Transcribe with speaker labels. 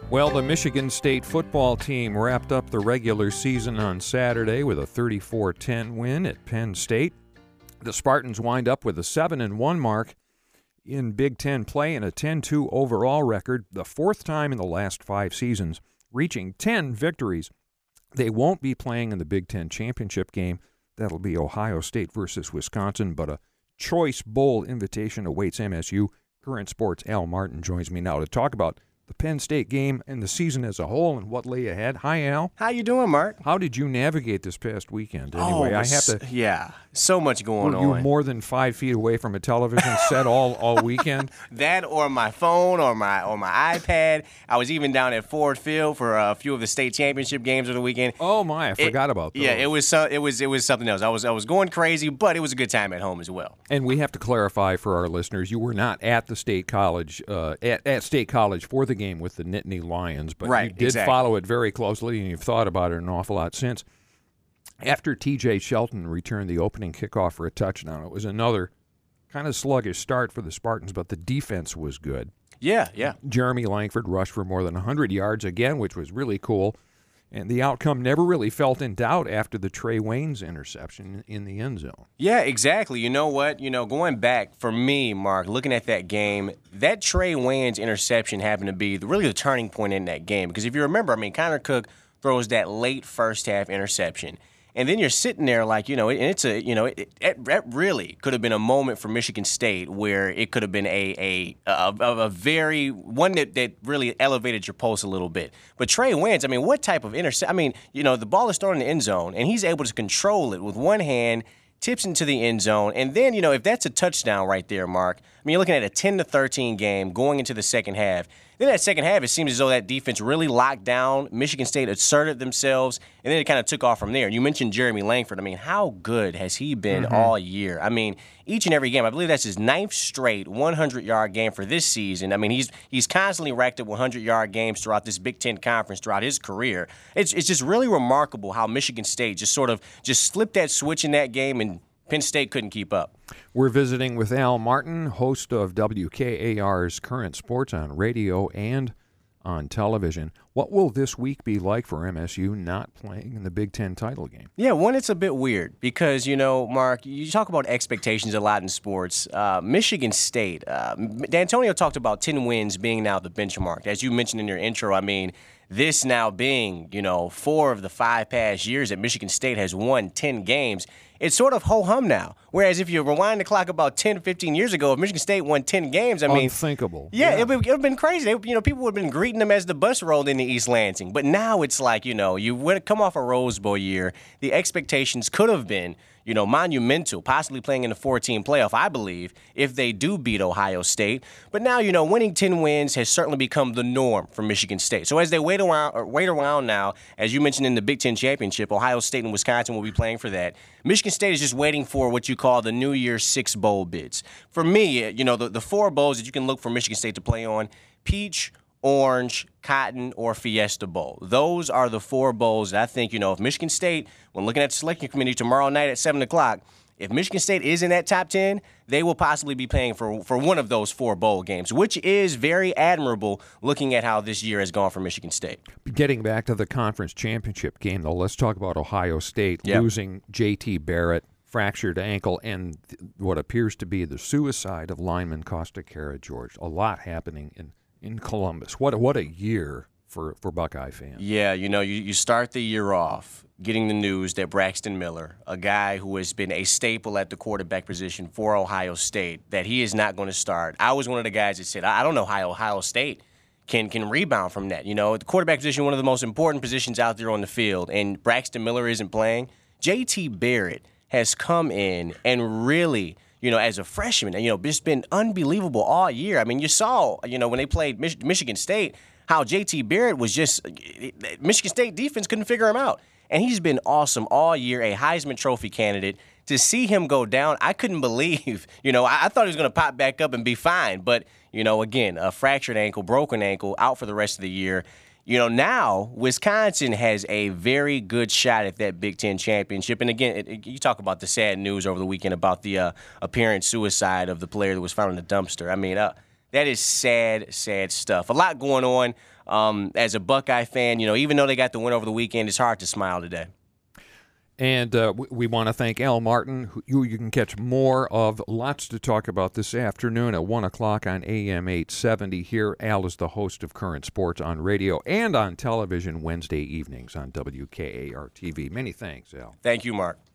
Speaker 1: Well, the Michigan State football team wrapped up the regular season on Saturday with a 34-10 win at Penn State. The Spartans wind up with a 7-1 mark in Big Ten play and a 10-2 overall record, the fourth time in the last 5 seasons, reaching 10 victories. They won't be playing in the Big Ten championship game. That'll be Ohio State versus Wisconsin, but a choice bowl invitation awaits MSU. Current Sports' Al Martin joins me now to talk about the Penn State game and the season as a whole and what lay ahead. Hi, Al.
Speaker 2: How you doing, Mark?
Speaker 1: How did you navigate this past weekend? Anyway, I have to.
Speaker 2: Yeah, so much going on.
Speaker 1: Were you more than 5 feet away from a television set all weekend?
Speaker 2: That or my phone or my iPad. I was even down at Ford Field for a few of the state championship games of the weekend.
Speaker 1: Oh my, I forgot about those.
Speaker 2: Yeah, it was something else. I was going crazy, but it was a good time at home as well.
Speaker 1: And we have to clarify for our listeners, you were not at the State College at State College for the game with the Nittany Lions, but
Speaker 2: right,
Speaker 1: you did follow it very closely, and you've thought about it an awful lot since. After T.J. Shelton returned the opening kickoff for a touchdown, it was another kind of sluggish start for the Spartans, but the defense was good.
Speaker 2: Yeah.
Speaker 1: Jeremy Langford rushed for more than 100 yards again, which was really cool. And the outcome never really felt in doubt after the Trey Waynes interception in the end zone.
Speaker 2: Yeah, exactly. You know what? Going back, for me, Mark, looking at that game, that Trey Waynes interception happened to be really the turning point in that game. Because if you remember, Connor Cook throws that late first-half interception. And then you're sitting there like, it really could have been a moment for Michigan State where it could have been a very one that really elevated your pulse a little bit. But Trey Waynes, what type of interception? The ball is thrown in the end zone, and he's able to control it with one hand, tips into the end zone, and then, if that's a touchdown right there, Mark, you're looking at a 10-13 game going into the second half. Then that second half, it seems as though that defense really locked down. Michigan State asserted themselves, and then it kind of took off from there. You mentioned Jeremy Langford. How good has he been all year? Each and every game. I believe that's his 9th straight 100-yard game for this season. He's constantly racked up 100-yard games throughout this Big Ten conference throughout his career. It's just really remarkable how Michigan State just slipped that switch in that game, and Penn State couldn't keep up.
Speaker 1: We're visiting with Al Martin, host of WKAR's Current Sports on radio and on television. What will this week be like for MSU not playing in the Big Ten title game?
Speaker 2: Yeah, one, it's a bit weird because, Mark, you talk about expectations a lot in sports. Michigan State, D'Antonio talked about 10 wins being now the benchmark. As you mentioned in your intro, this now being, 4 of the 5 past years that Michigan State has won 10 games, it's sort of ho-hum now. Whereas if you rewind the clock about 10, 15 years ago, if Michigan State won 10 games,
Speaker 1: unthinkable.
Speaker 2: Yeah. It would have been crazy. People would have been greeting them as the bus rolled into East Lansing. But now it's like, you would come off a Rose Bowl year. The expectations could have been, monumental, possibly playing in the 4-team playoff, I believe, if they do beat Ohio State. But now, winning 10 wins has certainly become the norm for Michigan State. So as they wait around now, as you mentioned in the Big Ten Championship, Ohio State and Wisconsin will be playing for that. Michigan State is just waiting for what you call the New Year's 6 bowl bids. For me, the 4 bowls that you can look for Michigan State to play on, Peach, Orange, Cotton, or Fiesta Bowl. Those are the 4 bowls that I think, if Michigan State, when looking at the selection committee tomorrow night at 7 o'clock, if Michigan State is in that top 10, they will possibly be playing for one of those 4 bowl games, which is very admirable looking at how this year has gone for Michigan State.
Speaker 1: Getting back to the conference championship game, though, let's talk about Ohio State losing J.T. Barrett, fractured ankle, and what appears to be the suicide of lineman Costa Kara-George. A lot happening in Columbus. What a year for Buckeye fans.
Speaker 2: Yeah, you start the year off getting the news that Braxton Miller, a guy who has been a staple at the quarterback position for Ohio State, that he is not going to start. I was one of the guys that said, I don't know how Ohio State can rebound from that. The quarterback position, one of the most important positions out there on the field, and Braxton Miller isn't playing. J.T. Barrett has come in and really, as a freshman, just been unbelievable all year. You saw, when they played Michigan State, how J.T. Barrett was just – Michigan State defense couldn't figure him out. And he's been awesome all year, a Heisman Trophy candidate. To see him go down, I couldn't believe, I thought he was going to pop back up and be fine. But, again, a fractured ankle, broken ankle, out for the rest of the year. Now Wisconsin has a very good shot at that Big Ten championship. And again, you talk about the sad news over the weekend about the apparent suicide of the player that was found in the dumpster. That is sad, sad stuff. A lot going on. As a Buckeye fan, even though they got the win over the weekend, it's hard to smile today.
Speaker 1: And we want to thank Al Martin, who you can catch more of. Lots to talk about this afternoon at 1 o'clock on AM 870 here. Al is the host of Current Sports on radio and on television Wednesday evenings on WKAR-TV. Many thanks, Al.
Speaker 2: Thank you, Mark.